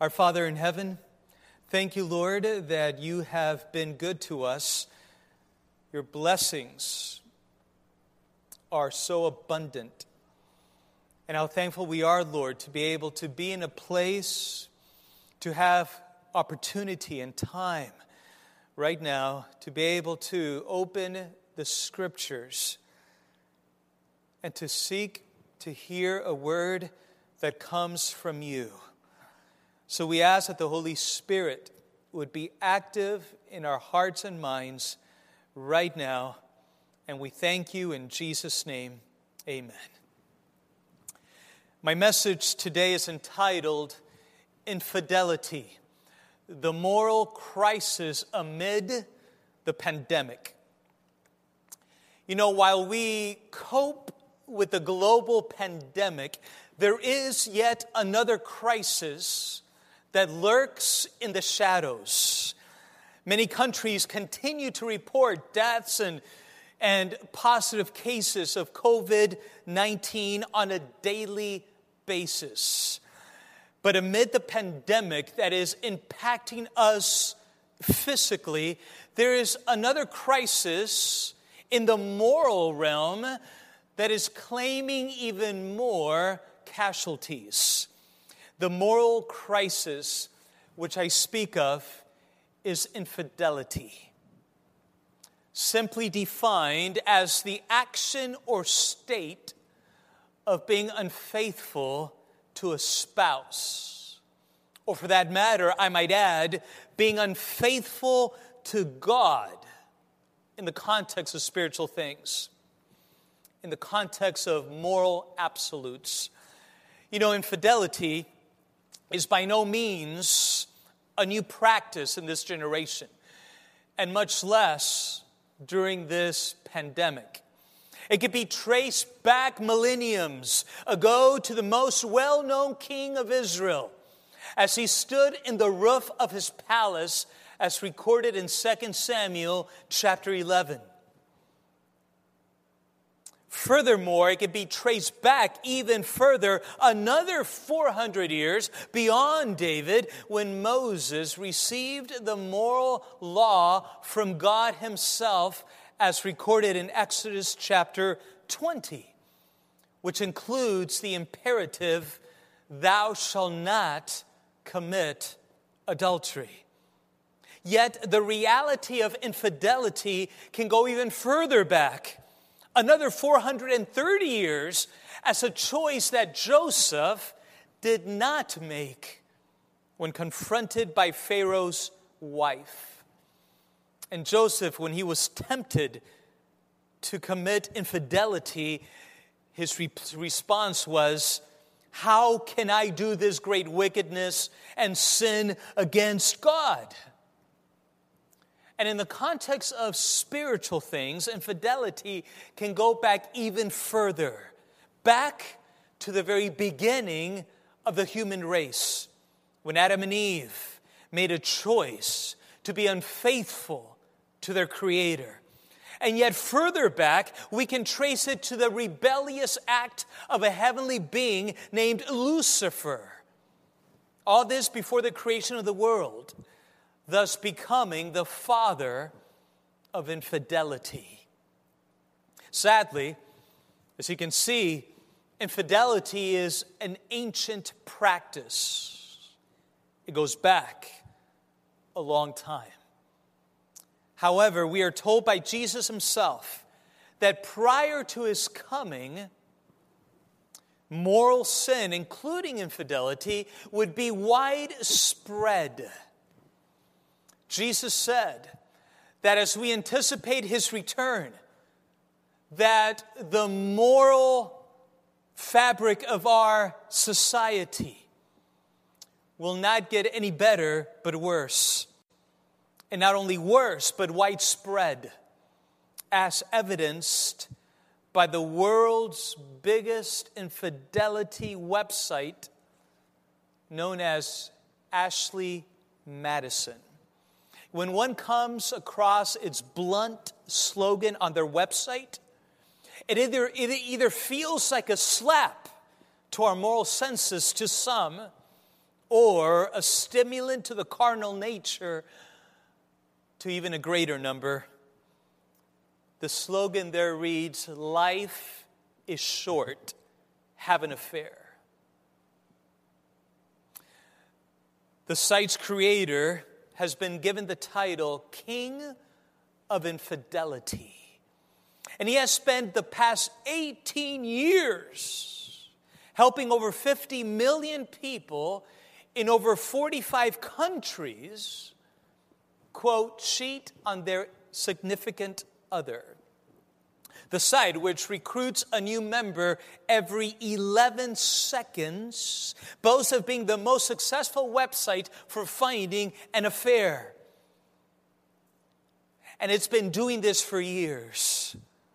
Our Father in heaven, thank you, Lord, that you have been good to us. Your blessings are so abundant. And how thankful we are, Lord, to be able to be in a place to have opportunity and time right now to be able to open the Scriptures and to seek to hear a word that comes from you. So we ask that the Holy Spirit would be active in our hearts and minds right now. And we thank you in Jesus' name. Amen. My message today is entitled, Infidelity, the Moral Crisis Amid the Pandemic. You know, while we cope with the global pandemic, there is yet another crisis that lurks in the shadows. Many countries continue to report deaths and positive cases of COVID-19 on a daily basis. But amid the pandemic that is impacting us physically, there is another crisis in the moral realm that is claiming even more casualties. The moral crisis which I speak of is infidelity, simply defined as the action or state of being unfaithful to a spouse. Or for that matter, I might add, being unfaithful to God in the context of spiritual things, in the context of moral absolutes. You know, infidelity is by no means a new practice in this generation, and much less during this pandemic. It could be traced back millenniums ago to the most well-known king of Israel as he stood in the roof of his palace, as recorded in 2 Samuel chapter 11. Furthermore, it can be traced back even further, another 400 years beyond David, when Moses received the moral law from God himself, as recorded in Exodus chapter 20, which includes the imperative, "Thou shalt not commit adultery." Yet the reality of infidelity can go even further back, another 430 years, as a choice that Joseph did not make when confronted by Pharaoh's wife. And Joseph, when he was tempted to commit infidelity, his response was, "How can I do this great wickedness and sin against God?" And in the context of spiritual things, infidelity can go back even further, back to the very beginning of the human race, when Adam and Eve made a choice to be unfaithful to their Creator. And yet further back, we can trace it to the rebellious act of a heavenly being named Lucifer. All this before the creation of the world, thus becoming the father of infidelity. Sadly, as you can see, infidelity is an ancient practice. It goes back a long time. However, we are told by Jesus himself that prior to his coming, moral sin, including infidelity, would be widespread. Jesus said that as we anticipate his return, that the moral fabric of our society will not get any better, but worse. And not only worse, but widespread, as evidenced by the world's biggest infidelity website, known as Ashley Madison. When one comes across its blunt slogan on their website, it either feels like a slap to our moral senses to some, or a stimulant to the carnal nature to even a greater number. The slogan there reads, "Life is short, have an affair." The site's creator has been given the title King of Infidelity. And he has spent the past 18 years helping over 50 million people in over 45 countries, quote, cheat on their significant other. The site, which recruits a new member every 11 seconds, boasts of being the most successful website for finding an affair. And it's been doing this for years.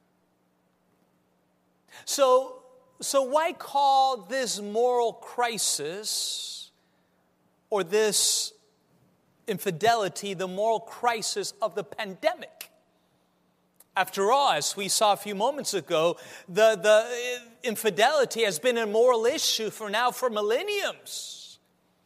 So why call this moral crisis or this infidelity the moral crisis of the pandemic? After all, as we saw a few moments ago, the infidelity has been a moral issue for millenniums.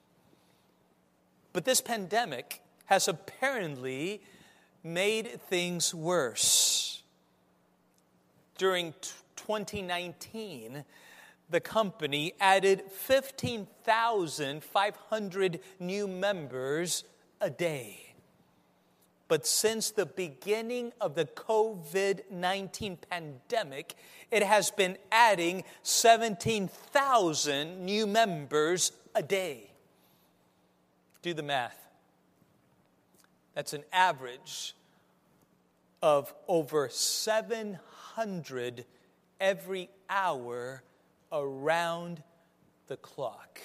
But this pandemic has apparently made things worse. During 2019, the company added 15,500 new members a day. But since the beginning of the COVID-19 pandemic, it has been adding 17,000 new members a day. Do the math. That's an average of over 700 every hour around the clock.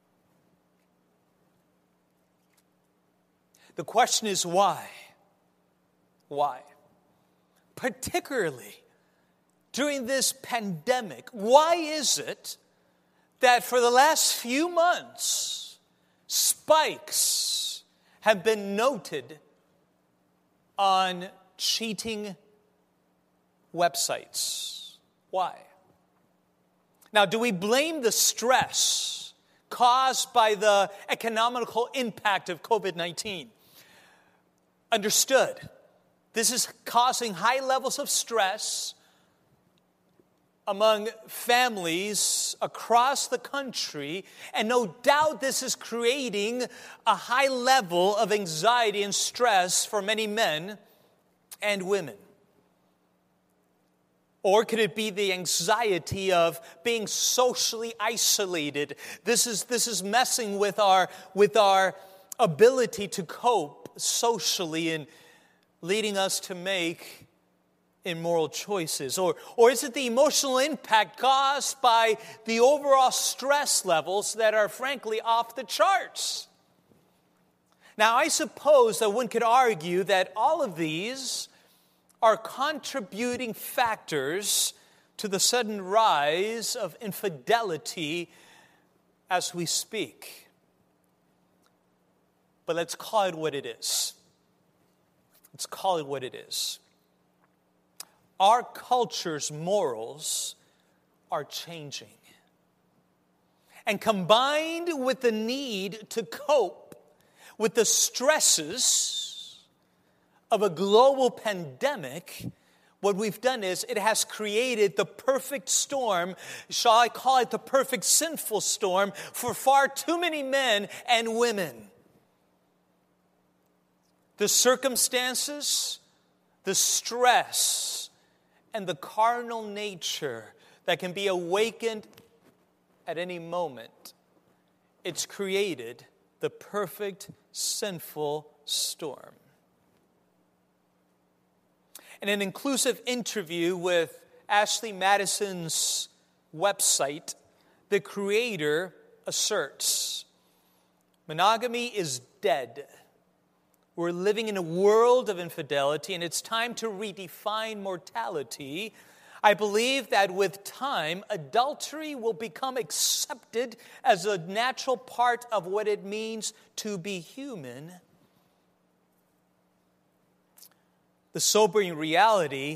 The question is why? Why? Particularly during this pandemic, why is it that for the last few months, spikes have been noted on cheating websites? Why? Now, do we blame the stress caused by the economical impact of COVID-19? Understood. This is causing high levels of stress among families across the country, and no doubt this is creating a high level of anxiety and stress for many men and women. Or could it be the anxiety of being socially isolated? This is messing with our ability to cope socially and leading us to make immoral choices? Or is it the emotional impact caused by the overall stress levels that are frankly off the charts? Now, I suppose that one could argue that all of these are contributing factors to the sudden rise of infidelity as we speak. But let's call it what it is. Let's call it what it is. Our culture's morals are changing. And combined with the need to cope with the stresses of a global pandemic, what we've done is it has created the perfect storm, shall I call it the perfect sinful storm, for far too many men and women. The circumstances, the stress, and the carnal nature that can be awakened at any moment, it's created the perfect sinful storm. In an inclusive interview with Ashley Madison's website, the creator asserts, monogamy is dead. We're living in a world of infidelity, and it's time to redefine mortality. I believe that with time, adultery will become accepted as a natural part of what it means to be human. The sobering reality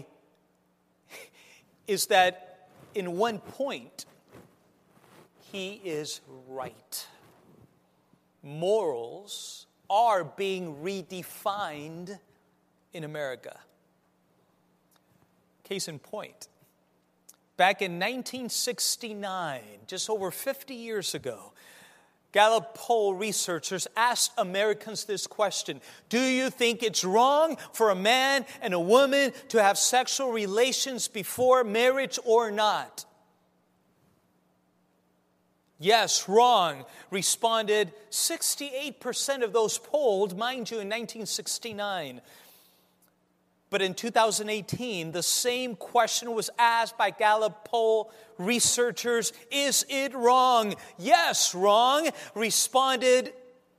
is that in one point, he is right. morals are being redefined in America. Case in point, back in 1969, just over 50 years ago, Gallup poll researchers asked Americans this question: do you think it's wrong for a man and a woman to have sexual relations before marriage or not? Yes, wrong, responded 68% of those polled, mind you, in 1969. But in 2018, the same question was asked by Gallup poll researchers. Is it wrong? Yes, wrong, responded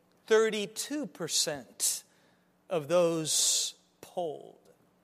32% of those polled.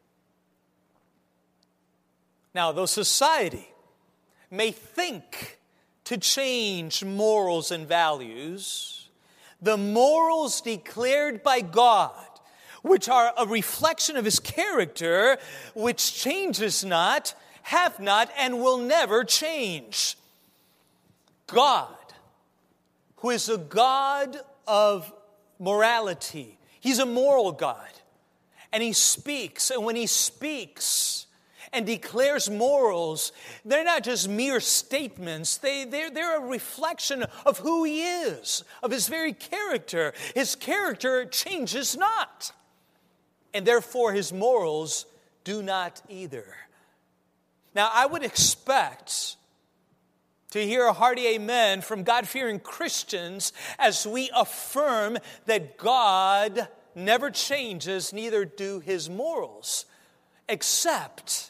Now, though society may think to change morals and values, the morals declared by God, which are a reflection of His character, which changes not, have not, and will never change. God, who is a God of morality, He's a moral God. And He speaks, and when He speaks and declares morals, they're not just mere statements. They're a reflection of who He is, of His very character. His character changes not. And therefore, His morals do not either. Now, I would expect to hear a hearty amen from God-fearing Christians as we affirm that God never changes, neither do His morals, except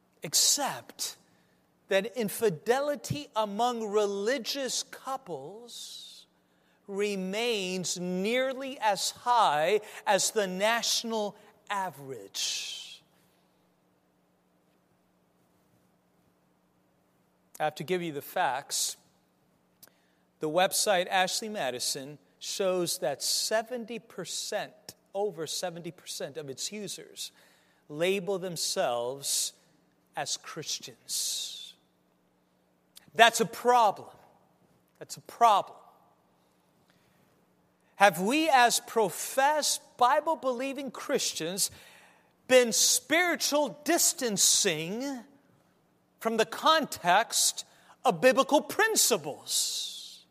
that infidelity among religious couples remains nearly as high as the national average. I have to give you the facts. The website Ashley Madison shows that 70%, over 70% of its users label themselves as Christians. That's a problem. That's a problem. Have we as professed Bible-believing Christians been spiritual distancing from the context of biblical principles?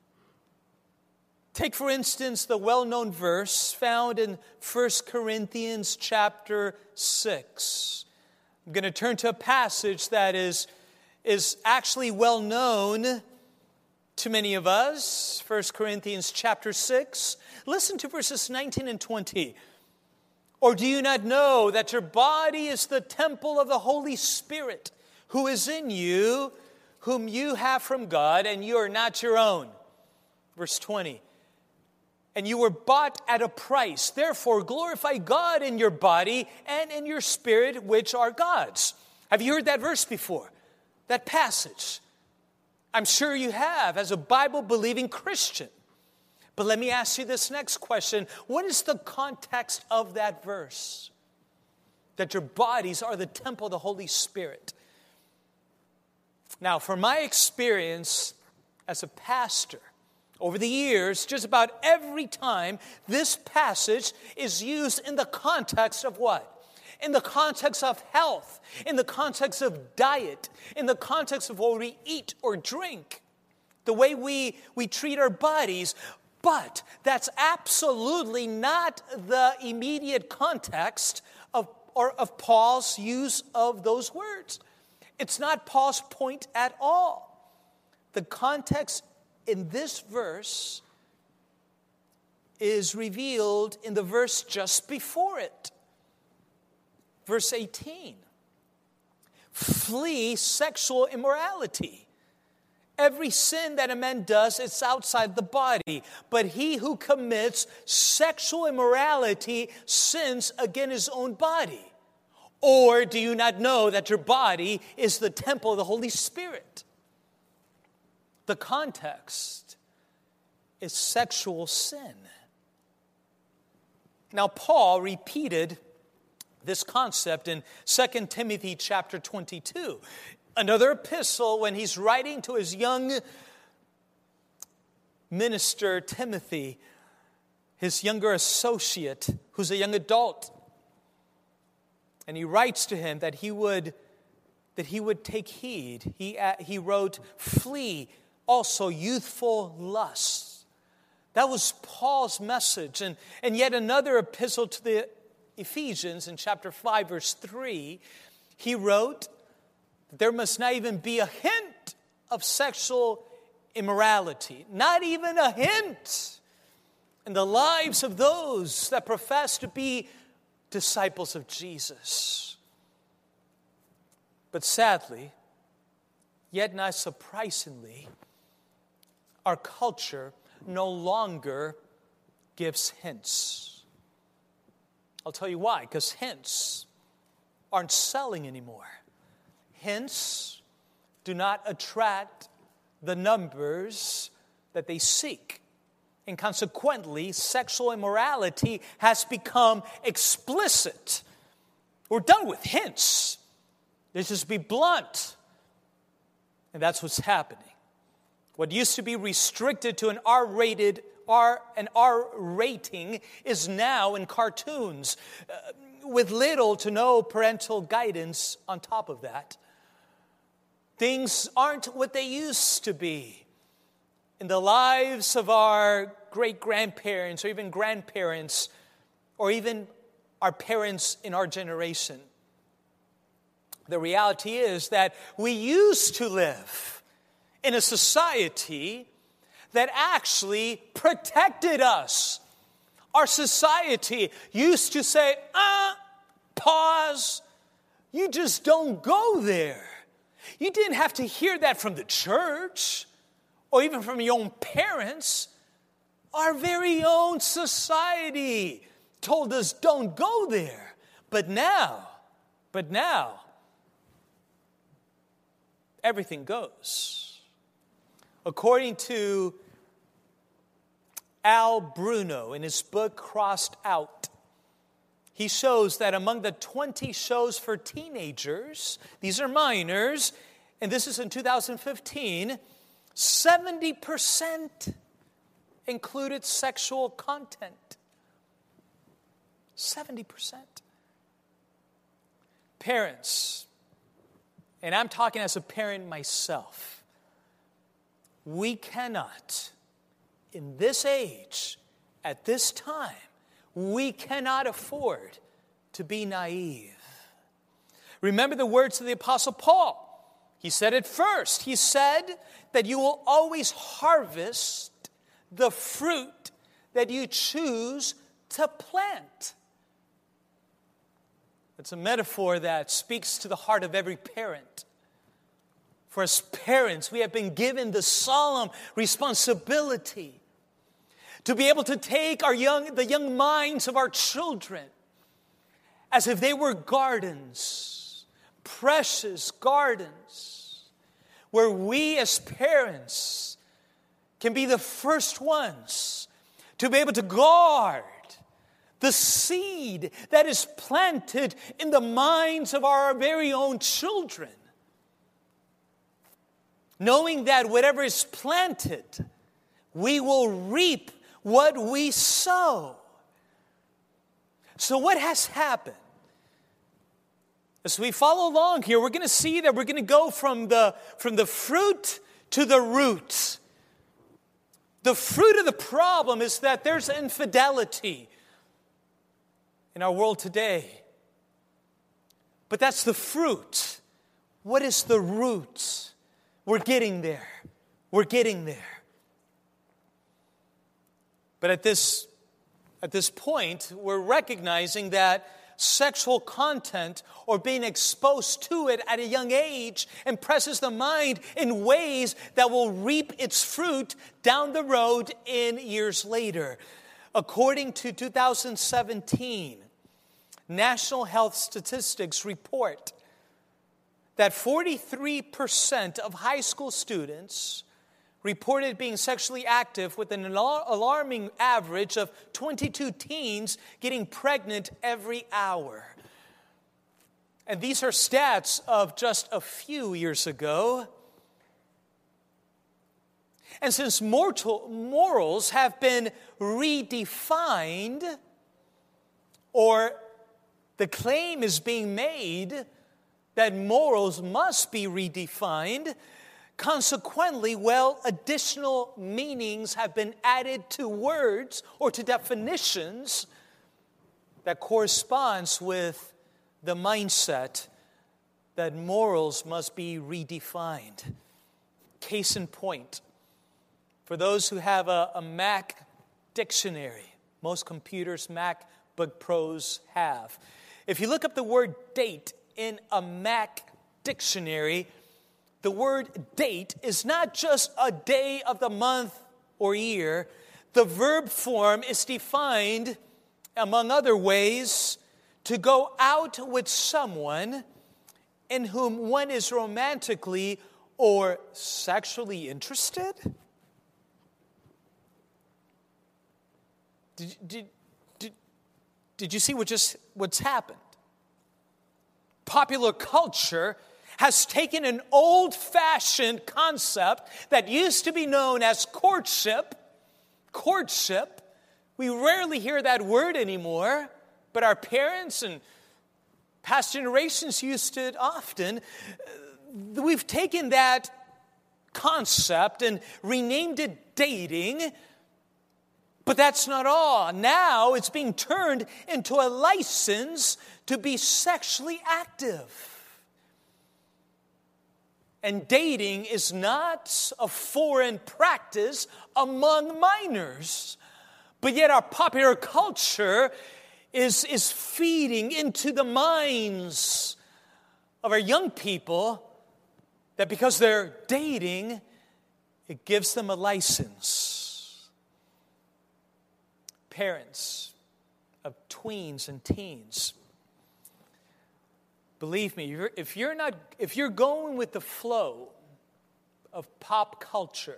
Take, for instance, the well-known verse found in 1 Corinthians chapter 6. I'm going to turn to a passage that is actually well-known to many of us. 1 Corinthians chapter 6. Listen to verses 19 and 20. Or do you not know that your body is the temple of the Holy Spirit, who is in you, whom you have from God, and you are not your own? Verse 20. And you were bought at a price. Therefore, glorify God in your body and in your spirit, which are God's. Have you heard that verse before? That passage? I'm sure you have, as a Bible-believing Christian. But let me ask you this next question. What is the context of that verse? That your bodies are the temple of the Holy Spirit. Now, from my experience as a pastor, over the years, just about every time, this passage is used in the context of what? In the context of health, in the context of diet, in the context of what we eat or drink, the way we treat our bodies. But that's absolutely not the immediate context of Paul's use of those words. It's not Paul's point at all. The context in this verse is revealed in the verse just before it. Verse 18. Flee sexual immorality. Every sin that a man does is outside the body, but he who commits sexual immorality sins against his own body. Or do you not know that your body is the temple of the Holy Spirit? The context is sexual sin. Now, Paul repeated this concept in 2 Timothy chapter 22. Another epistle when he's writing to his young minister, Timothy. his younger associate, who's a young adult. And he writes to him that he would take heed. He wrote, "Flee also youthful lusts." That was Paul's message. And yet another epistle to the Ephesians in chapter 5, verse 3, he wrote that there must not even be a hint of sexual immorality. Not even a hint in the lives of those that profess to be disciples of Jesus. But sadly, yet not surprisingly, our culture no longer gives hints. I'll tell you why. Because hints aren't selling anymore. Hints do not attract the numbers that they seek. And consequently, sexual immorality has become explicit. We're done with hints. Let's just be blunt. And that's what's happening. What used to be restricted to an R rating is now in cartoons with little to no parental guidance on top of that. Things aren't what they used to be. In the lives of our great-grandparents or even grandparents or even our parents in our generation. The reality is that we used to live in a society that actually protected us. Our society used to say, pause, you just don't go there. You didn't have to hear that from the church or even from your own parents. Our very own society told us don't go there. But now, everything goes. According to Al Bruno in his book Crossed Out, he shows that among the 20 shows for teenagers, these are minors, and this is in 2015, 70% included sexual content. 70%. Parents, and I'm talking as a parent myself, we cannot, in this age, at this time, we cannot afford to be naive. Remember the words of the Apostle Paul. He said it first. He said that you will always harvest the fruit that you choose to plant. It's a metaphor that speaks to the heart of every parent. For as parents, we have been given the solemn responsibility to be able to take the young minds of our children as if they were gardens, precious gardens, where we as parents can be the first ones to be able to guard the seed that is planted in the minds of our very own children. Knowing that whatever is planted, we will reap what we sow. So what has happened? As we follow along here, we're going to see that we're going to go from the fruit to the root. The fruit of the problem is that there's infidelity in our world today. But that's the fruit. What is the root? We're getting there. We're getting there. But at this point, we're recognizing that sexual content or being exposed to it at a young age impresses the mind in ways that will reap its fruit down the road in years later. According to 2017, National Health Statistics report that 43% of high school students reported being sexually active with an alarming average of 22 teens getting pregnant every hour. And these are stats of just a few years ago. And since morals have been redefined, or the claim is being made that morals must be redefined, consequently, additional meanings have been added to words or to definitions that corresponds with the mindset that morals must be redefined. Case in point, for those who have a Mac dictionary, most computers, MacBook Pros have. If you look up the word date in a Mac dictionary, the word date is not just a day of the month or year. The verb form is defined, among other ways, to go out with someone in whom one is romantically or sexually interested. Did you see what's happened? Popular culture has taken an old-fashioned concept that used to be known as courtship. Courtship. We rarely hear that word anymore, but our parents and past generations used it often. We've taken that concept and renamed it dating, but that's not all. Now it's being turned into a license to be sexually active. And dating is not a foreign practice among minors. But yet our popular culture is feeding into the minds of our young people that because they're dating, it gives them a license. Parents of tweens and teens, believe me, if you're going with the flow of pop culture,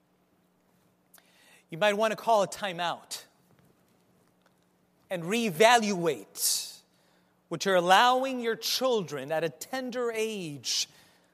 you might want to call a timeout and reevaluate what you're allowing your children at a tender age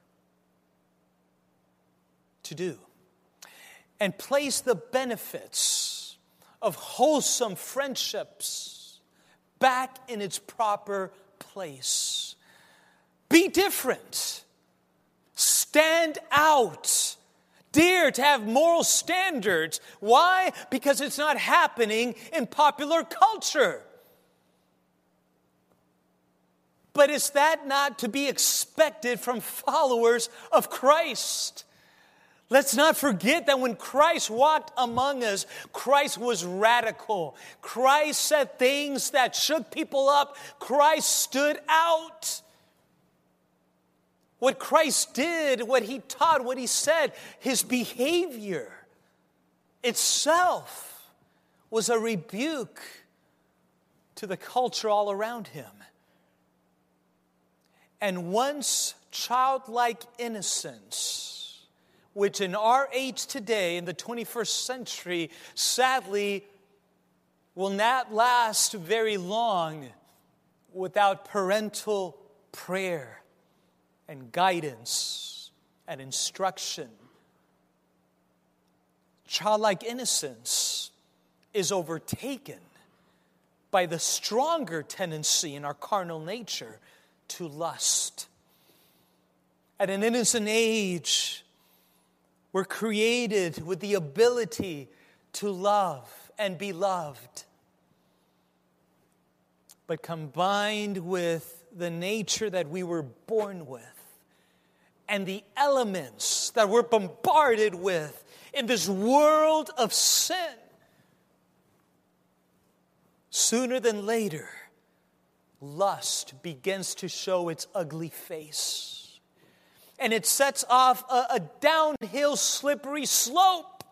to do, and place the benefits of wholesome friendships back in its proper place. Be different. Stand out. Dare to have moral standards. Why? Because it's not happening in popular culture. But is that not to be expected from followers of Christ? Let's not forget that when Christ walked among us, Christ was radical. Christ said things that shook people up. Christ stood out. What Christ did, what he taught, what he said, his behavior itself was a rebuke to the culture all around him. And once childlike innocence, which in our age today, in the 21st century, sadly will not last very long without parental prayer and guidance and instruction. Childlike innocence is overtaken by the stronger tendency in our carnal nature to lust. At an innocent age, we're created with the ability to love and be loved. But combined with the nature that we were born with, and the elements that we're bombarded with in this world of sin, sooner than later, lust begins to show its ugly face. And it sets off a downhill slippery slope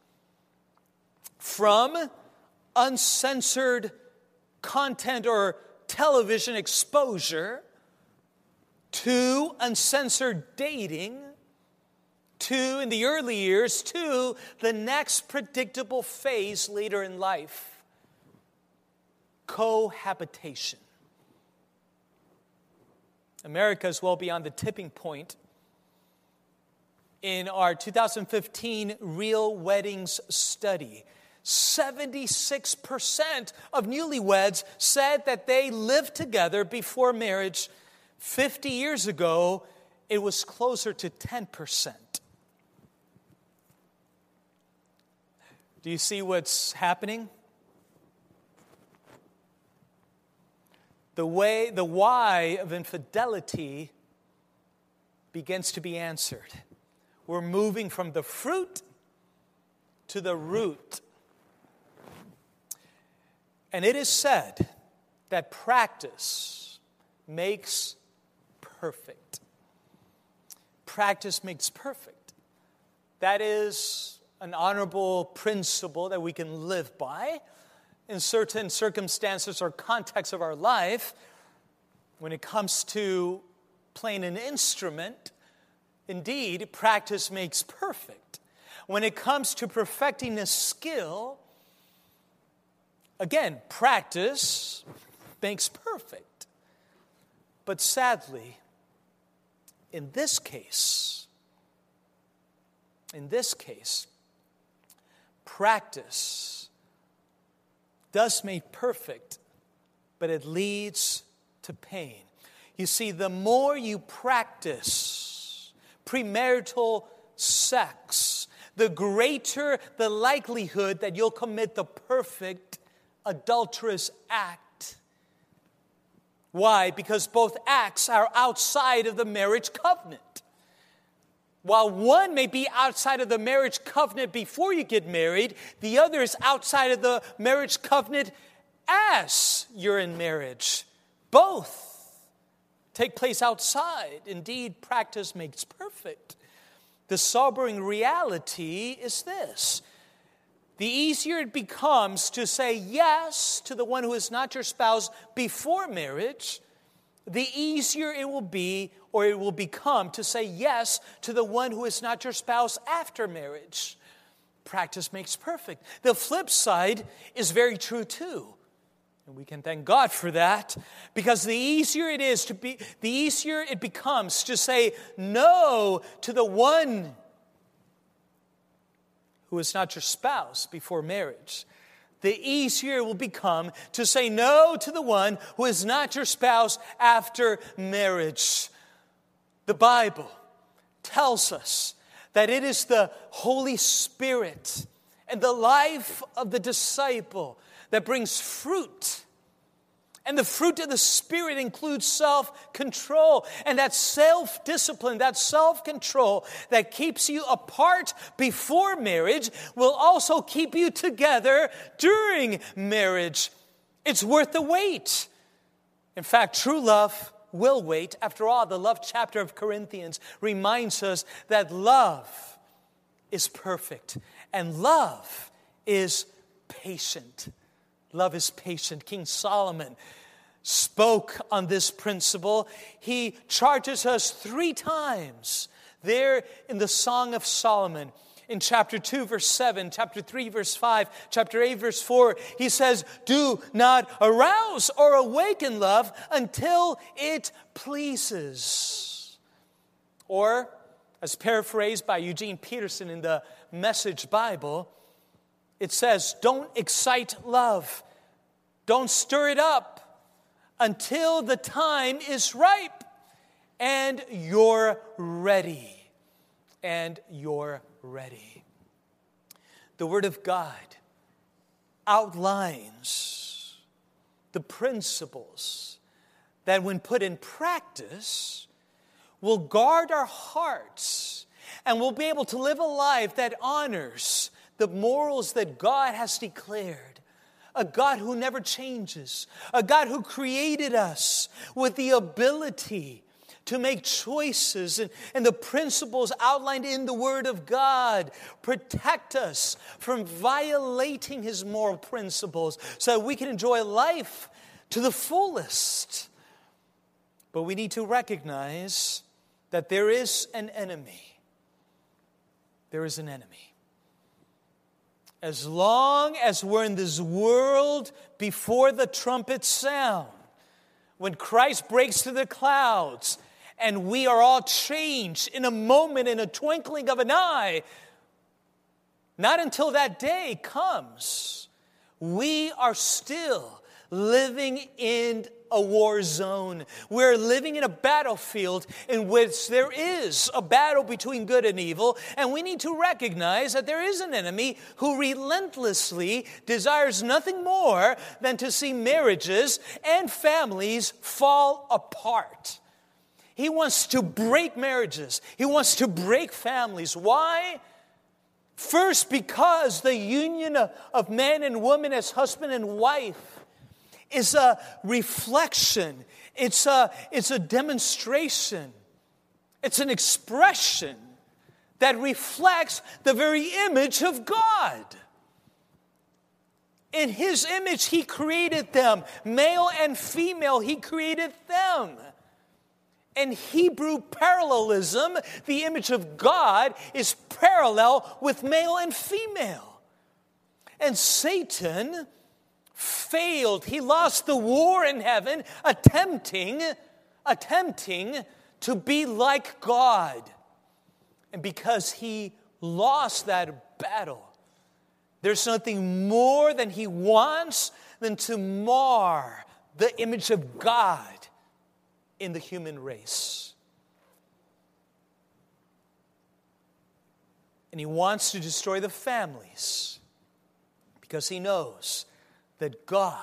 from uncensored content or television exposure to uncensored dating, to, in the early years, to the next predictable phase later in life, cohabitation. America is well beyond the tipping point In our 2015 Real Weddings study, 76% of newlyweds said that they lived together before marriage. 50 years ago, it was closer to 10%. Do you see what's happening? The why of infidelity begins to be answered. We're moving from the fruit to the root. And it is said that practice makes perfect. Practice makes perfect. That is an honorable principle that we can live by in certain circumstances or contexts of our life. When it comes to playing an instrument, indeed, practice makes perfect. When it comes to perfecting a skill, again, practice makes perfect. But sadly, in this case, practice does make perfect, but it leads to pain. You see, the more you practice premarital sex, the greater the likelihood that you'll commit the perfect adulterous act. Why? Because both acts are outside of the marriage covenant. While one may be outside of the marriage covenant before you get married, the other is outside of the marriage covenant as you're in marriage. Both take place outside. Indeed, practice makes perfect. The sobering reality is this: the easier it becomes to say yes to the one who is not your spouse before marriage, the easier it will be, or it will become, to say yes to the one who is not your spouse after marriage. Practice makes perfect. The flip side is very true too. And we can thank God for that, because the easier it becomes to say no to the one who is not your spouse before marriage, the easier it will become to say no to the one who is not your spouse after marriage. The Bible tells us that it is the Holy Spirit and the life of the disciple that brings fruit. And the fruit of the Spirit includes self-control. And that self-discipline, that self-control that keeps you apart before marriage will also keep you together during marriage. It's worth the wait. In fact, true love will wait. After all, the love chapter of Corinthians reminds us that love is perfect and love is patient. Love is patient. King Solomon spoke on this principle. He charges us 3 times there in the Song of Solomon. In chapter 2, verse 7, chapter 3, verse 5, chapter 8, verse 4, he says, "Do not arouse or awaken love until it pleases." Or, as paraphrased by Eugene Peterson in the Message Bible, it says, "Don't excite love. Don't stir it up until the time is ripe and you're ready." And you're ready. The Word of God outlines the principles that, when put in practice, will guard our hearts and we'll be able to live a life that honors the morals that God has declared. A God who never changes. A God who created us with the ability to make choices, and the principles outlined in the Word of God protect us from violating His moral principles so that we can enjoy life to the fullest. But we need to recognize that there is an enemy. There is an enemy. As long as we're in this world before the trumpet sound, when Christ breaks through the clouds and we are all changed in a moment, in a twinkling of an eye. Not until that day comes, we are still living in a war zone. We're living in a battlefield in which there is a battle between good and evil, and we need to recognize that there is an enemy who relentlessly desires nothing more than to see marriages and families fall apart. He wants to break marriages. He wants to break families. Why? First, because the union of man and woman as husband and wife is a reflection. It's a demonstration. It's an expression that reflects the very image of God. In His image, He created them. Male and female, He created them. In Hebrew parallelism, the image of God is parallel with male and female. And Satan failed. He lost the war in heaven, attempting to be like God. And because he lost that battle, there's nothing more than he wants than to mar the image of God in the human race. And he wants to destroy the families because he knows that God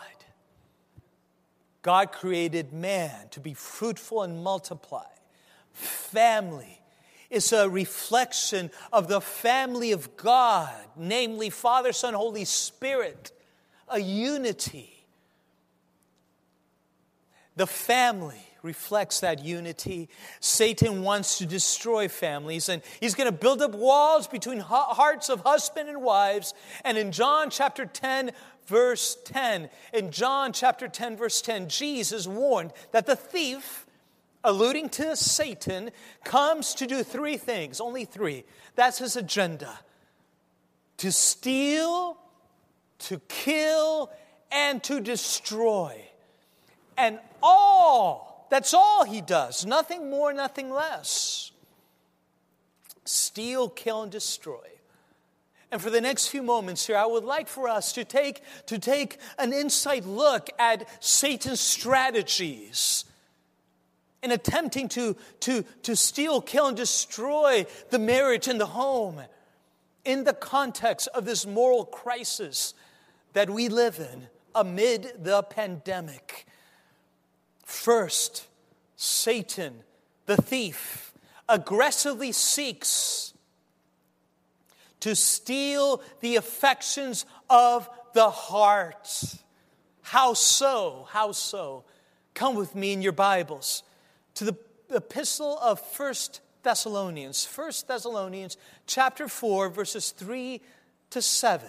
created man to be fruitful and multiply. Family is a reflection of the family of God, namely Father, Son, Holy Spirit, a unity. The family reflects that unity. Satan wants to destroy families, and he's going to build up walls between hearts of husband and wives. And in John chapter 10, verse 10, Jesus warned that the thief, alluding to Satan, comes to do three things, only three. That's his agenda: to steal, to kill, and to destroy. And that's all he does. Nothing more, nothing less. Steal, kill, and destroy. And for the next few moments here, I would like for us to take an inside look at Satan's strategies in attempting to steal, kill, and destroy the marriage and the home in the context of this moral crisis that we live in amid the pandemic. First, Satan, the thief, aggressively seeks to steal the affections of the heart. How so? How so? Come with me in your Bibles to the epistle of 1 Thessalonians. 1 Thessalonians chapter 4, verses 3 to 7.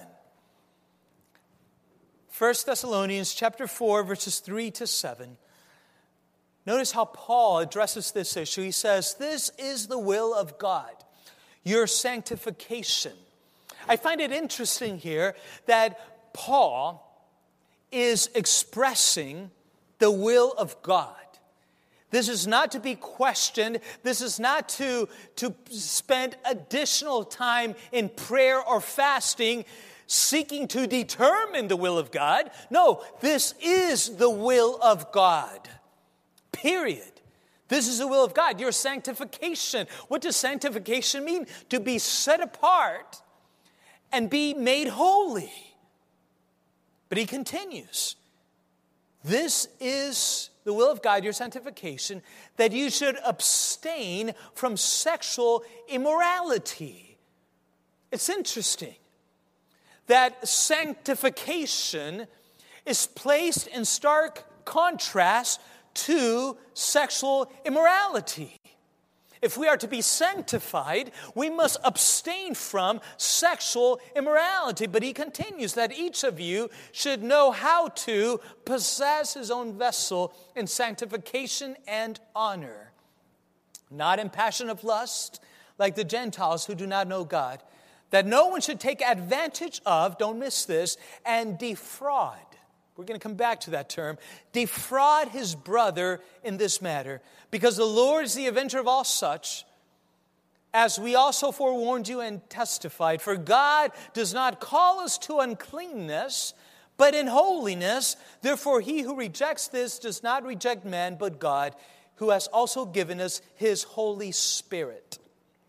1 Thessalonians chapter 4, verses 3 to 7. Notice how Paul addresses this issue. He says, "This is the will of God, your sanctification." I find it interesting here that Paul is expressing the will of God. This is not to be questioned. This is not to spend additional time in prayer or fasting seeking to determine the will of God. No, this is the will of God. Period. This is the will of God, your sanctification. What does sanctification mean? To be set apart and be made holy. But he continues, this is the will of God, your sanctification, that you should abstain from sexual immorality. It's interesting that sanctification is placed in stark contrast to sexual immorality. If we are to be sanctified, we must abstain from sexual immorality. But he continues that each of you should know how to possess his own vessel in sanctification and honor, not in passion of lust, like the Gentiles who do not know God, that no one should take advantage of, don't miss this, and defraud we're going to come back to that term, defraud his brother in this matter, because the Lord is the avenger of all such, as we also forewarned you and testified. For God does not call us to uncleanness, but in holiness. Therefore he who rejects this does not reject man, but God, who has also given us his Holy Spirit.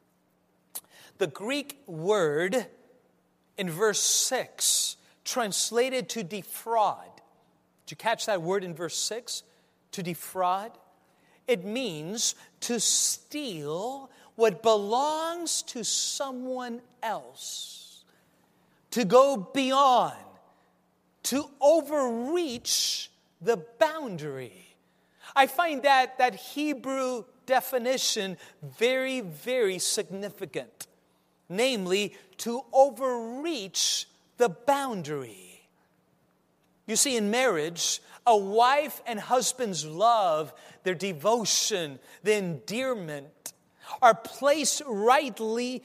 The Greek word in verse 6, translated to defraud. Did you catch that word in verse 6? To defraud? It means to steal what belongs to someone else. To go beyond. To overreach the boundary. I find that Hebrew definition very, very significant. Namely, to overreach the boundary. You see, in marriage, a wife and husband's love, their devotion, the endearment, are rightly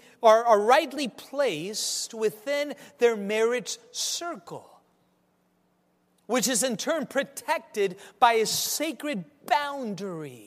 placed within their marriage circle, which is in turn protected by a sacred boundary.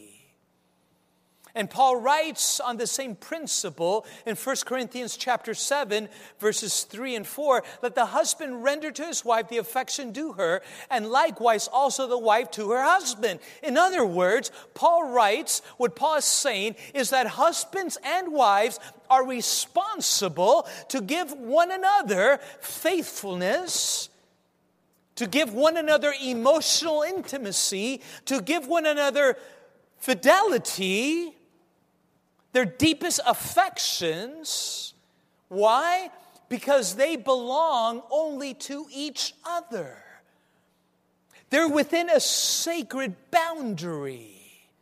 And Paul writes on the same principle in 1 Corinthians chapter 7, verses 3 and 4, let the husband render to his wife the affection due her, and likewise also the wife to her husband. In other words, Paul writes, what Paul is saying is that husbands and wives are responsible to give one another faithfulness, to give one another emotional intimacy, to give one another fidelity, their deepest affections. Why? Because they belong only to each other. They're within a sacred boundary.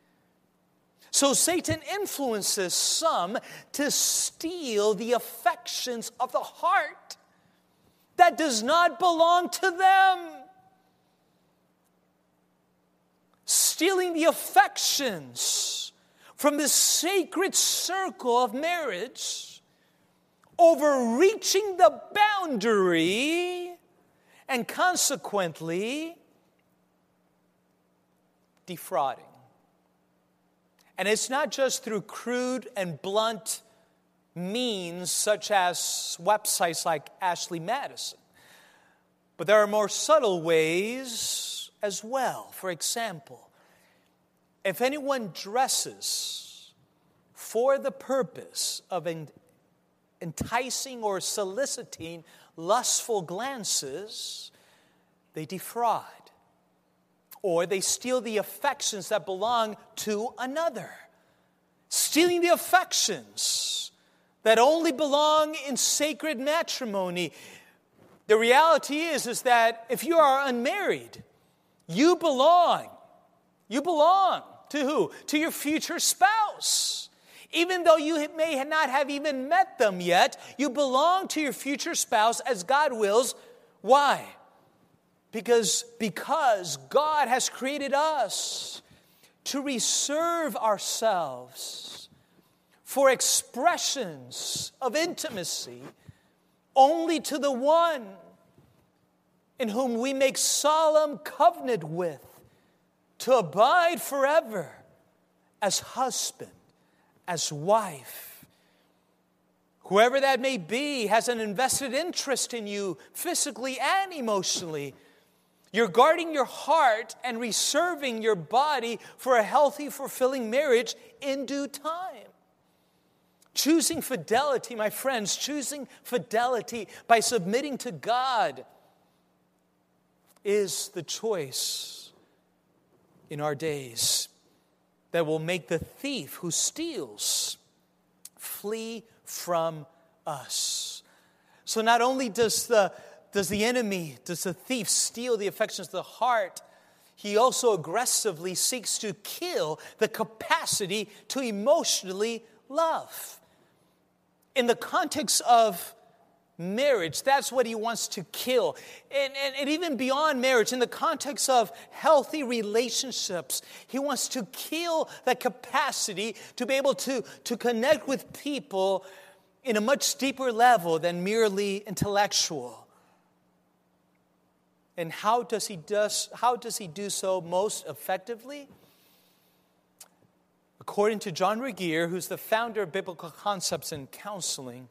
So Satan influences some to steal the affections of the heart that does not belong to them. Stealing the affections from the sacred circle of marriage, overreaching the boundary, and consequently, defrauding. And it's not just through crude and blunt means such as websites like Ashley Madison, but there are more subtle ways as well. For example, if anyone dresses for the purpose of enticing or soliciting lustful glances, they defraud. Or they steal the affections that belong to another. Stealing the affections that only belong in sacred matrimony. The reality is that if you are unmarried, you belong. You belong to who? To your future spouse. Even though you may not have even met them yet, you belong to your future spouse as God wills. Why? Because God has created us to reserve ourselves for expressions of intimacy only to the one in whom we make solemn covenant with, to abide forever as husband, as wife. Whoever that may be has an invested interest in you physically and emotionally. You're guarding your heart and reserving your body for a healthy, fulfilling marriage in due time. Choosing fidelity, my friends, choosing fidelity by submitting to God is the choice in our days that will make the thief who steals flee from us. So not only does the thief steal the affections of the heart, he also aggressively seeks to kill the capacity to emotionally love. In the context of marriage, that's what he wants to kill. And even beyond marriage, in the context of healthy relationships, he wants to kill that capacity to be able to connect with people in a much deeper level than merely intellectual. And how does he do so most effectively? According to John Regier, who's the founder of Biblical Concepts in Counseling,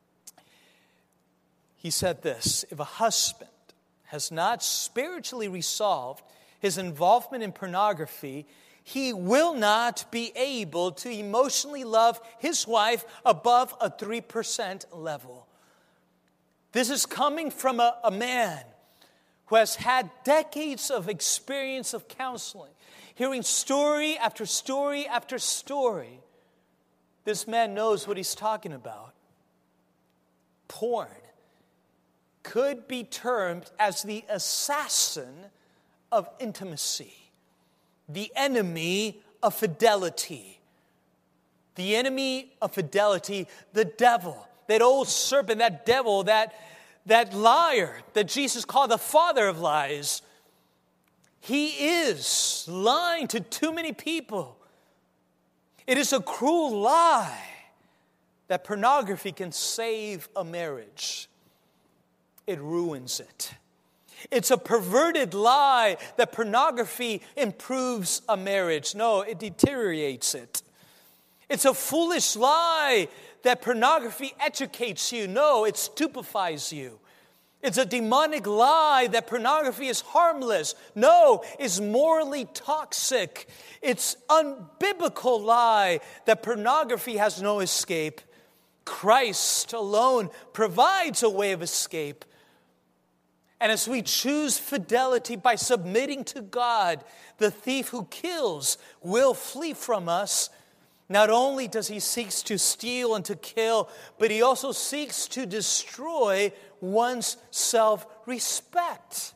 he said this: if a husband has not spiritually resolved his involvement in pornography, he will not be able to emotionally love his wife above a 3% level. This is coming from a man who has had decades of experience of counseling, hearing story after story after story. This man knows what he's talking about. Porn could be termed as the assassin of intimacy, the enemy of fidelity. The enemy of fidelity, the devil, that old serpent, that devil, that liar that Jesus called the father of lies. He is lying to too many people. It is a cruel lie that pornography can save a marriage. It ruins it. It's a perverted lie that pornography improves a marriage. No, it deteriorates it. It's a foolish lie that pornography educates you. No, it stupefies you. It's a demonic lie that pornography is harmless. No, it's morally toxic. It's unbiblical lie that pornography has no escape. Christ alone provides a way of escape. And as we choose fidelity by submitting to God, the thief who kills will flee from us. Not only does he seek to steal and to kill, but he also seeks to destroy one's self-respect.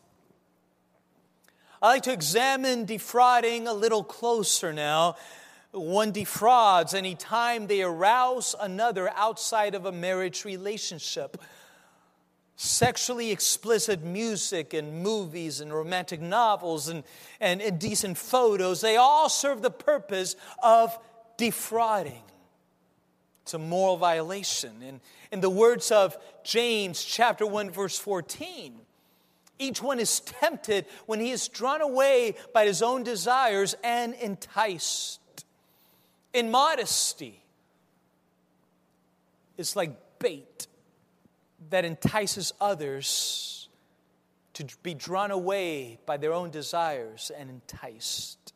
I like to examine defrauding a little closer now. One defrauds any time they arouse another outside of a marriage relationship. Sexually explicit music and movies and romantic novels and indecent photos, they all serve the purpose of defrauding. It's a moral violation. And in the words of James chapter 1 verse 14, each one is tempted when he is drawn away by his own desires and enticed. Immodesty is like bait that entices others to be drawn away by their own desires and enticed.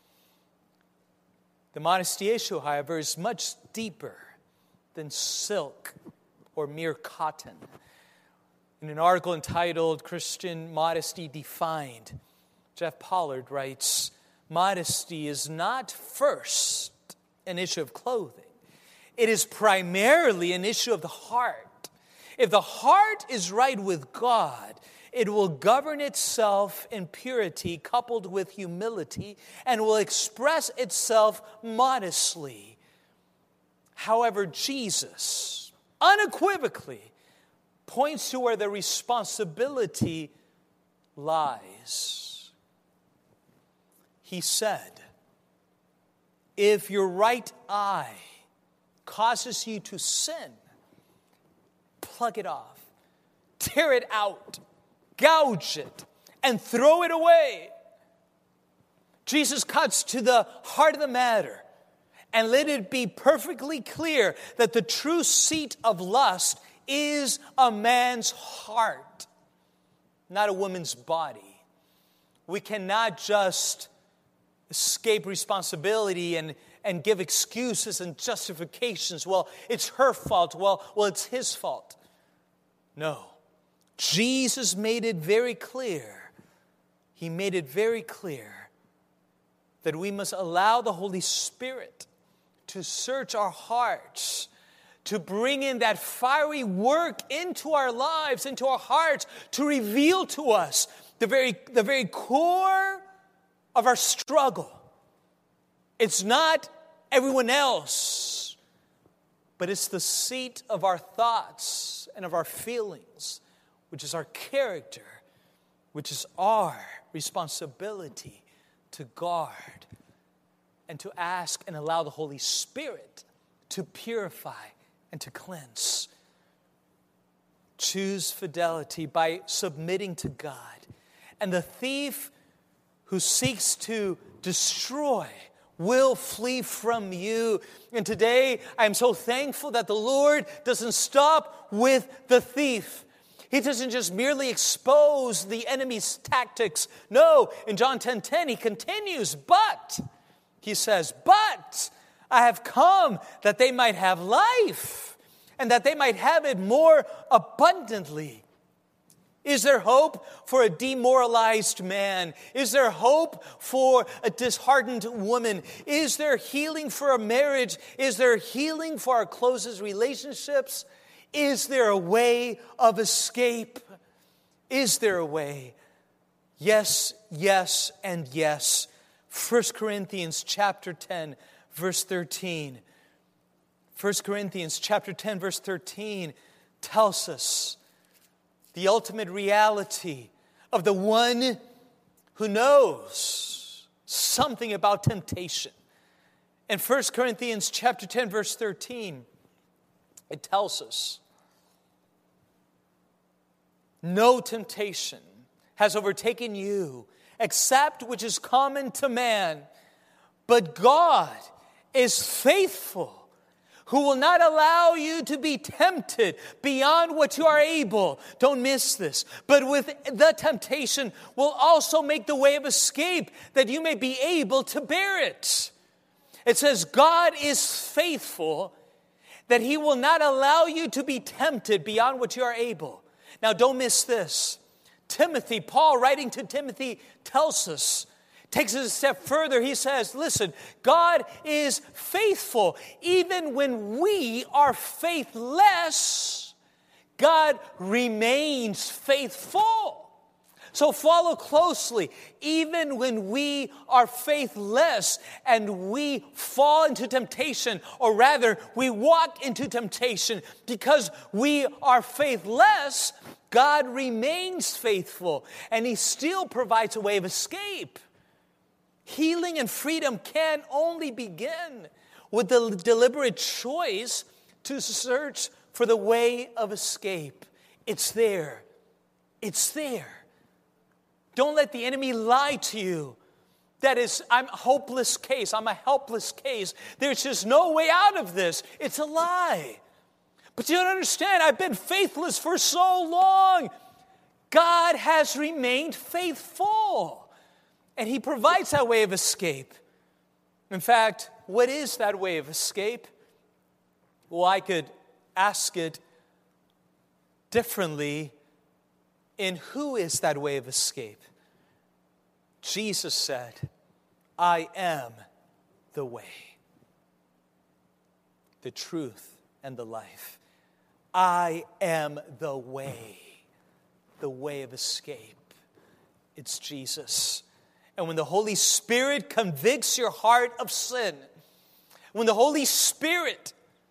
The modesty issue, however, is much deeper than silk or mere cotton. In an article entitled Christian Modesty Defined, Jeff Pollard writes, modesty is not first an issue of clothing. It is primarily an issue of the heart. If the heart is right with God, it will govern itself in purity coupled with humility and will express itself modestly. However, Jesus unequivocally points to where the responsibility lies. He said, if your right eye causes you to sin, plug it off, tear it out, gouge it, and throw it away. Jesus cuts to the heart of the matter and let it be perfectly clear that the true seat of lust is a man's heart, not a woman's body. We cannot just escape responsibility and give excuses and justifications. Well, it's her fault. Well, it's his fault. No. Jesus made it very clear. He made it very clear that we must allow the Holy Spirit to search our hearts, to bring in that fiery work into our lives, into our hearts, to reveal to us the very core of our struggle. It's not everyone else, but it's the seat of our thoughts and of our feelings, which is our character, which is our responsibility to guard and to ask and allow the Holy Spirit to purify and to cleanse. Choose fidelity by submitting to God And the thief who seeks to destroy will flee from you. And today, I am so thankful that the Lord doesn't stop with the thief. He doesn't just merely expose the enemy's tactics. No, in John 10:10, he continues, but, he says, but I have come that they might have life and that they might have it more abundantly. Is there hope for a demoralized man? Is there hope for a disheartened woman? Is there healing for a marriage? Is there healing for our closest relationships? Is there a way of escape? Is there a way? Yes, yes, and yes. 1 Corinthians chapter 10, verse 13. 1 Corinthians chapter 10, verse 13 tells us the ultimate reality of the one who knows something about temptation. In 1 Corinthians chapter 10, verse 13, it tells us, no temptation has overtaken you except which is common to man. But God is faithful, who will not allow you to be tempted beyond what you are able. Don't miss this. But with the temptation will also make the way of escape, that you may be able to bear it. It says, God is faithful, that He will not allow you to be tempted beyond what you are able. Now, don't miss this. Timothy, Paul writing to Timothy, tells us, takes it a step further. He says, listen, God is faithful. Even when we are faithless, God remains faithful. So follow closely. Even when we are faithless and we fall into temptation, or rather, we walk into temptation because we are faithless, God remains faithful, and He still provides a way of escape. Healing and freedom can only begin with the deliberate choice to search for the way of escape. It's there. It's there. Don't let the enemy lie to you. That is, I'm a hopeless case. I'm a helpless case. There's just no way out of this. It's a lie. But you don't understand. I've been faithless for so long. God has remained faithful. And He provides that way of escape. In fact, what is that way of escape? Well, I could ask it differently. In who is that way of escape? Jesus said, I am the way, the truth, and the life. I am the way of escape. It's Jesus. And when the Holy Spirit convicts your heart of sin, when the Holy Spirit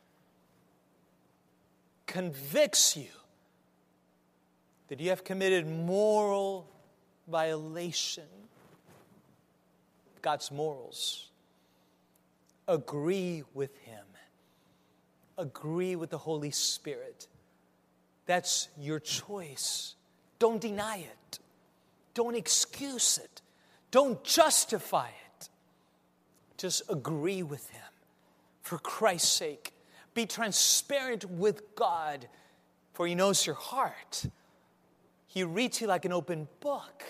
convicts you that you have committed moral violation of God's morals, agree with Him. Agree with the Holy Spirit. That's your choice. Don't deny it. Don't excuse it. Don't justify it. Just agree with Him. For Christ's sake, be transparent with God, for He knows your heart. He reads you like an open book.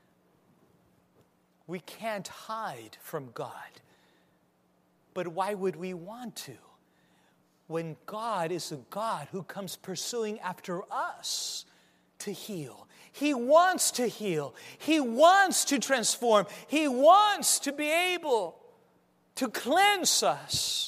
We can't hide from God. But why would we want to? When God is a God who comes pursuing after us to heal. He wants to heal. He wants to transform. He wants to be able to cleanse us.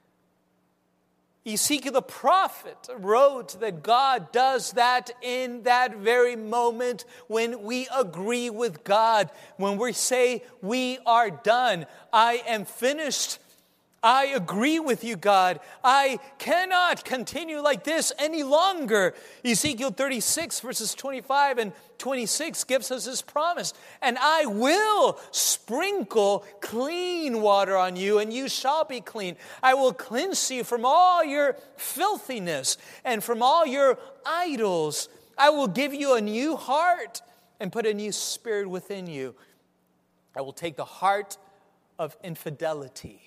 Ezekiel the prophet wrote that God does that in that very moment when we agree with God. When we say, we are done. I am finished. I agree with you, God. I cannot continue like this any longer. Ezekiel 36 verses 25 and 26 gives us this promise. And I will sprinkle clean water on you, and you shall be clean. I will cleanse you from all your filthiness and from all your idols. I will give you a new heart and put a new spirit within you. I will take the heart of infidelity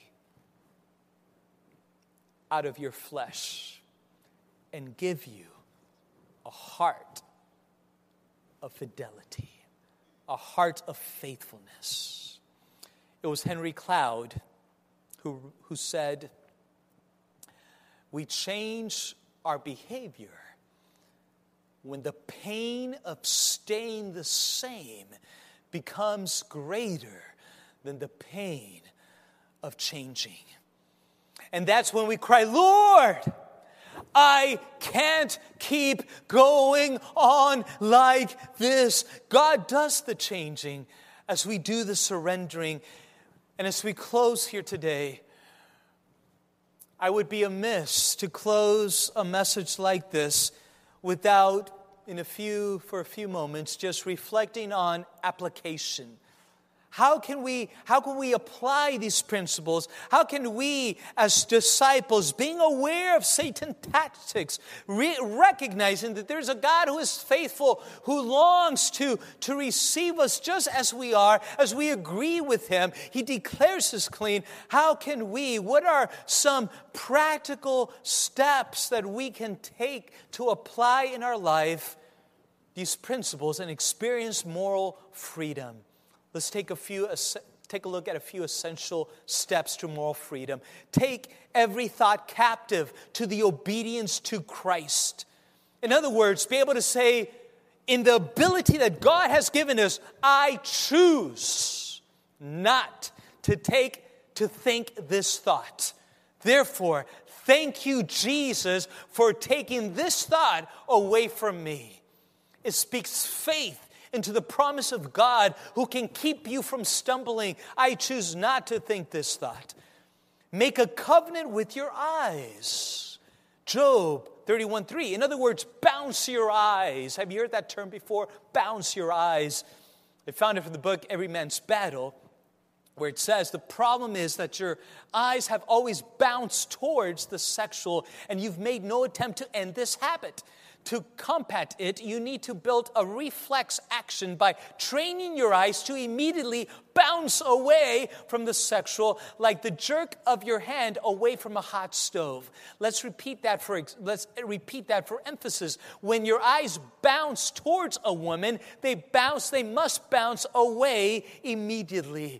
out of your flesh and give you a heart of fidelity, a heart of faithfulness. It was Henry Cloud who said, we change our behavior when the pain of staying the same becomes greater than the pain of changing. And that's when we cry, Lord, I can't keep going on like this. God does the changing as we do the surrendering. And as we close here today, I would be amiss to close a message like this without, for a few moments, just reflecting on application. How can we apply these principles? How can we, as disciples, being aware of Satan's tactics, recognizing that there's a God who is faithful, who longs to receive us just as we are, as we agree with Him, He declares us clean. What are some practical steps that we can take to apply in our life these principles and experience moral freedom? Let's take a look at a few essential steps to moral freedom. Take every thought captive to the obedience to Christ. In other words, be able to say, in the ability that God has given us, I choose not to think this thought. Therefore, thank you, Jesus, for taking this thought away from me. It speaks faith into the promise of God who can keep you from stumbling. I choose not to think this thought. Make a covenant with your eyes. Job 31:3. In other words, bounce your eyes. Have you heard that term before? Bounce your eyes. I found it from the book Every Man's Battle, where it says the problem is that your eyes have always bounced towards the sexual, and you've made no attempt to end this habit. To combat it, you need to build a reflex action by training your eyes to immediately bounce away from the sexual, like the jerk of your hand away from a hot stove. Let's repeat that for emphasis. When your eyes bounce towards a woman, they must bounce away immediately.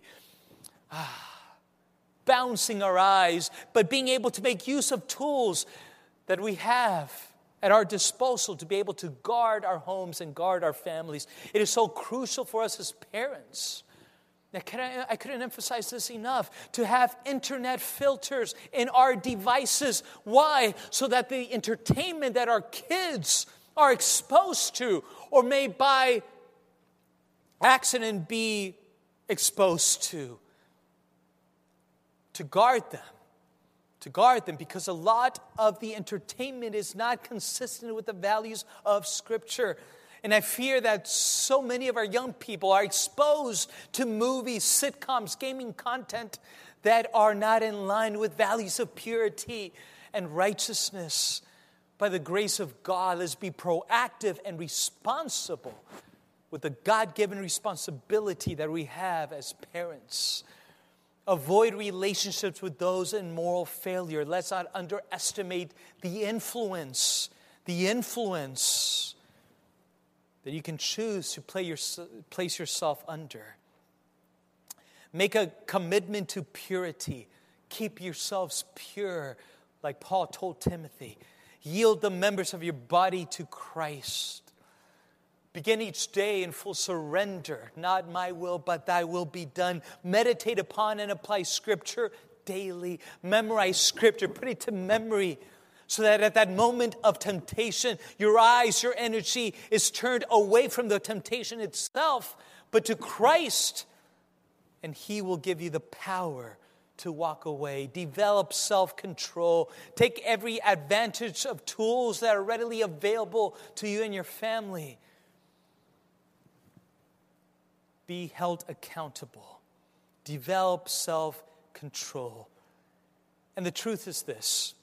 Bouncing our eyes, but being able to make use of tools that we have at our disposal to be able to guard our homes and guard our families. It is so crucial for us as parents. Now, I couldn't emphasize this enough, to have internet filters in our devices. Why? So that the entertainment that our kids are exposed to or may by accident be exposed to guard them. To guard them, because a lot of the entertainment is not consistent with the values of Scripture. And I fear that so many of our young people are exposed to movies, sitcoms, gaming content that are not in line with values of purity and righteousness. By the grace of God, let's be proactive and responsible with the God-given responsibility that we have as parents. Avoid relationships with those in moral failure. Let's not underestimate the influence that you can choose to place yourself under. Make a commitment to purity. Keep yourselves pure, like Paul told Timothy. Yield the members of your body to Christ. Begin each day in full surrender. Not my will, but thy will be done. Meditate upon and apply Scripture daily. Memorize Scripture. Put it to memory so that at that moment of temptation, your eyes, your energy is turned away from the temptation itself, but to Christ. And He will give you the power to walk away. Develop self-control. Take every advantage of tools that are readily available to you and your family. Be held accountable. Develop self-control. And the truth is this.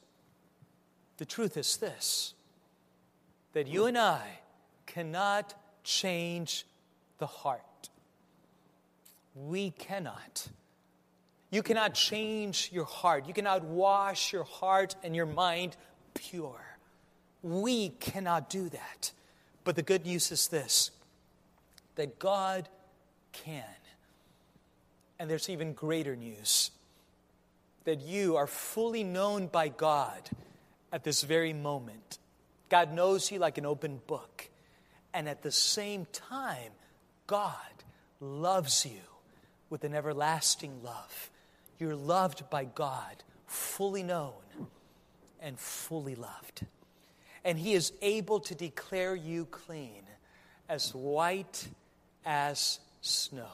That you and I cannot change the heart. We cannot. You cannot change your heart. You cannot wash your heart and your mind pure. We cannot do that. But the good news is this, that God can. And there's even greater news, that you are fully known by God at this very moment. God knows you like an open book. And at the same time, God loves you with an everlasting love. You're loved by God, fully known and fully loved. And He is able to declare you clean, as white as snow.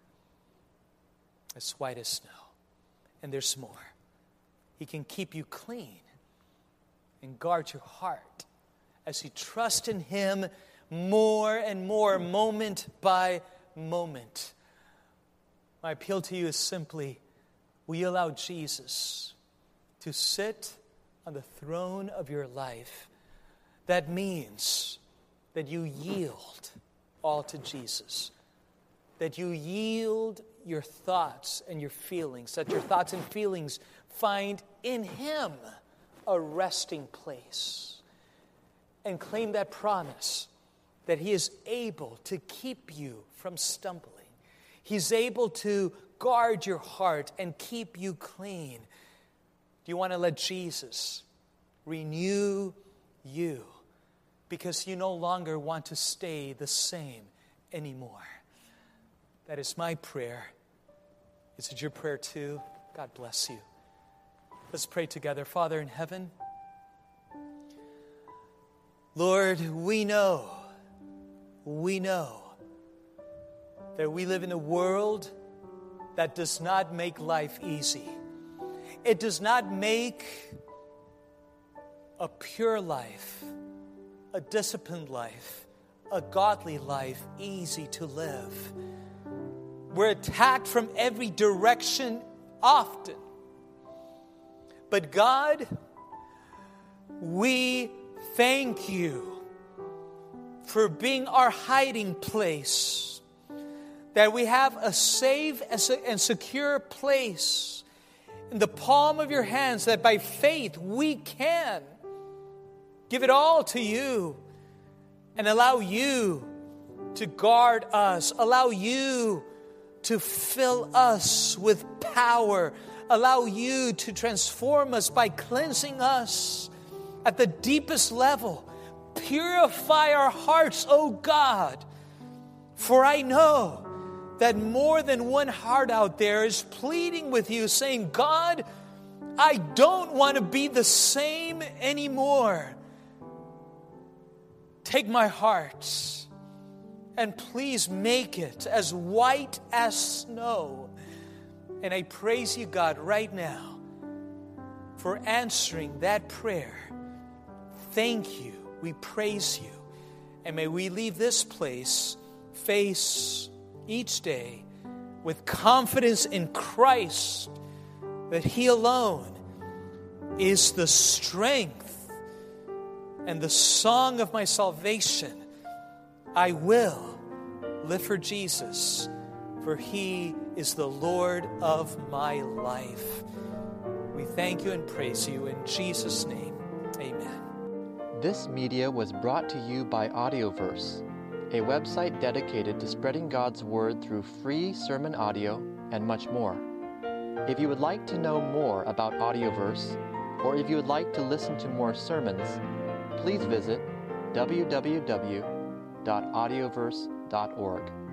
As white as snow. And there's more. He can keep you clean and guard your heart as you trust in Him more and more, moment by moment. My appeal to you is simply, will you allow Jesus to sit on the throne of your life? That means that you yield all to Jesus. That you yield your thoughts and your feelings. That your thoughts and feelings find in Him a resting place. And claim that promise that He is able to keep you from stumbling. He's able to guard your heart and keep you clean. Do you want to let Jesus renew you? Because you no longer want to stay the same anymore. That is my prayer. Is it your prayer too? God bless you. Let's pray together. Father in heaven, Lord, we know that we live in a world that does not make life easy. It does not make a pure life, a disciplined life, a godly life easy to live. We're attacked from every direction often. But God, we thank You for being our hiding place, that we have a safe and secure place in the palm of Your hands, that by faith we can give it all to You and allow You to guard us, allow You to fill us with power, allow You to transform us by cleansing us at the deepest level. Purify our hearts, O God, for I know that more than one heart out there is pleading with You, saying, God, I don't want to be the same anymore. Take my heart and please make it as white as snow. And I praise You, God, right now for answering that prayer. Thank You. We praise You. And may we leave this place, face each day with confidence in Christ, that He alone is the strength and the song of my salvation. I will live for Jesus, for He is the Lord of my life. We thank You and praise You in Jesus' name. Amen. This media was brought to you by Audioverse, a website dedicated to spreading God's Word through free sermon audio and much more. If you would like to know more about Audioverse, or if you would like to listen to more sermons, please visit www.audioverse.org.